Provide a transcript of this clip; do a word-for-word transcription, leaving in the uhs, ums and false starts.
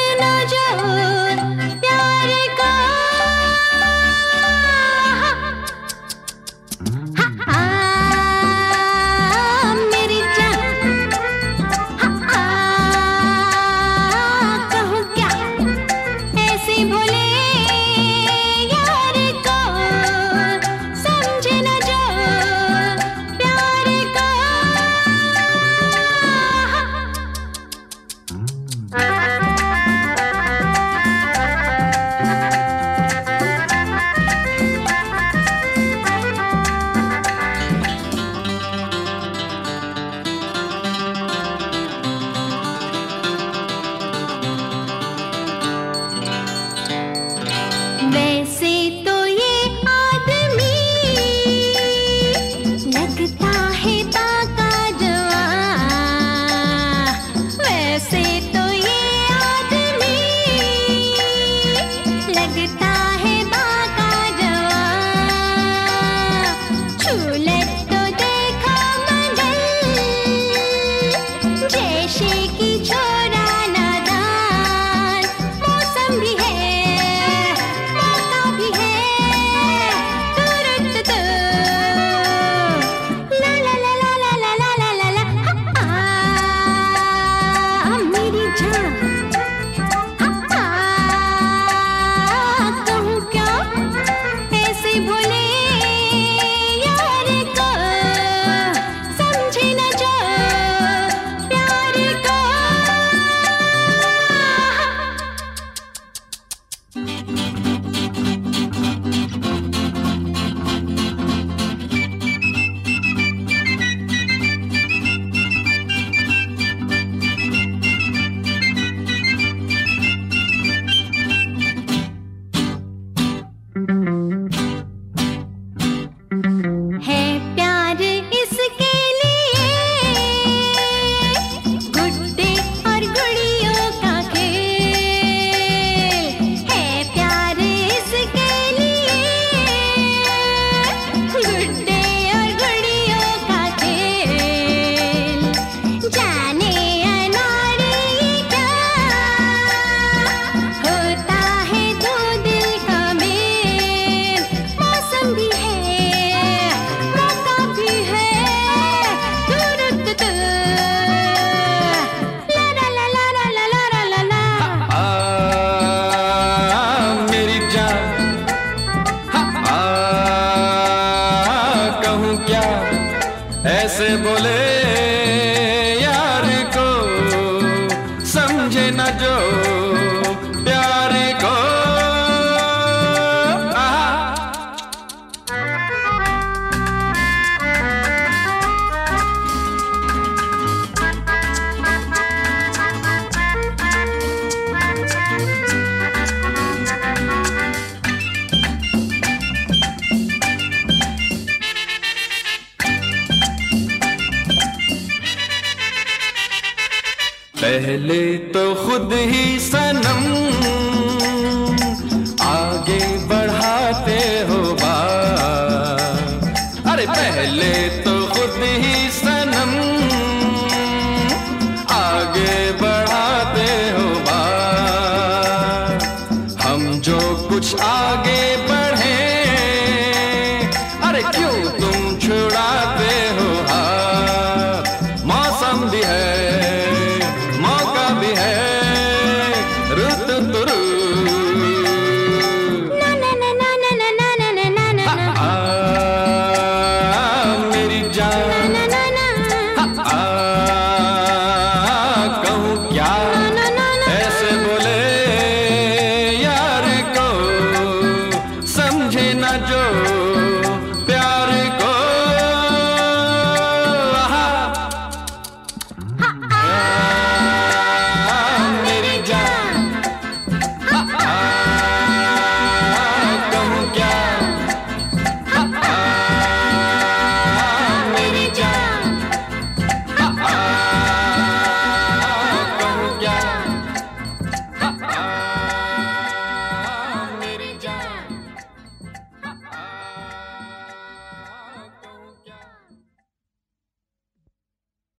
समझना जो प्यार का हाँ, हाँ, मेरी जान हाँ, कहूँ क्या ऐसे भोले यार को समझना जो प्यार का वैसे तो ये आदमी लगता है बाका जवां। वैसे तो ये आदमी लगता है बाका जवां। झूले तो देखा मगर जैसे कि छोरा नादान। मौसम भी है मौका भी है तुरंत तो ला ला ला ला ला ला ला ला ला ला हाँ, हाँ, मेरी जान हाँ, हाँ, कहूँ क्या ऐसे भोले यार को समझे न जो प्यार को। है प्यार इसके लिए गुड्डे और गुड़ियों का खेल। है प्यार इसके लिए गुड्डे और गुड़ियों का खेल। जाने अनाड़ी क्या होता है दो दिल का मेल। मौसम भी है मौका भी है तुरंत तो ला ला ला ला ला ला ला ला ला। आ, मेरी जान आ, कहूँ क्या ऐसे बोले यार को समझे न जो प्यार को। आहा। पहले तो खुद ही सनम आगे बढ़ाते हो बात। अरे पहले तो खुद ही सनम आगे बढ़ाते हो बात। हम जो कुछ आगे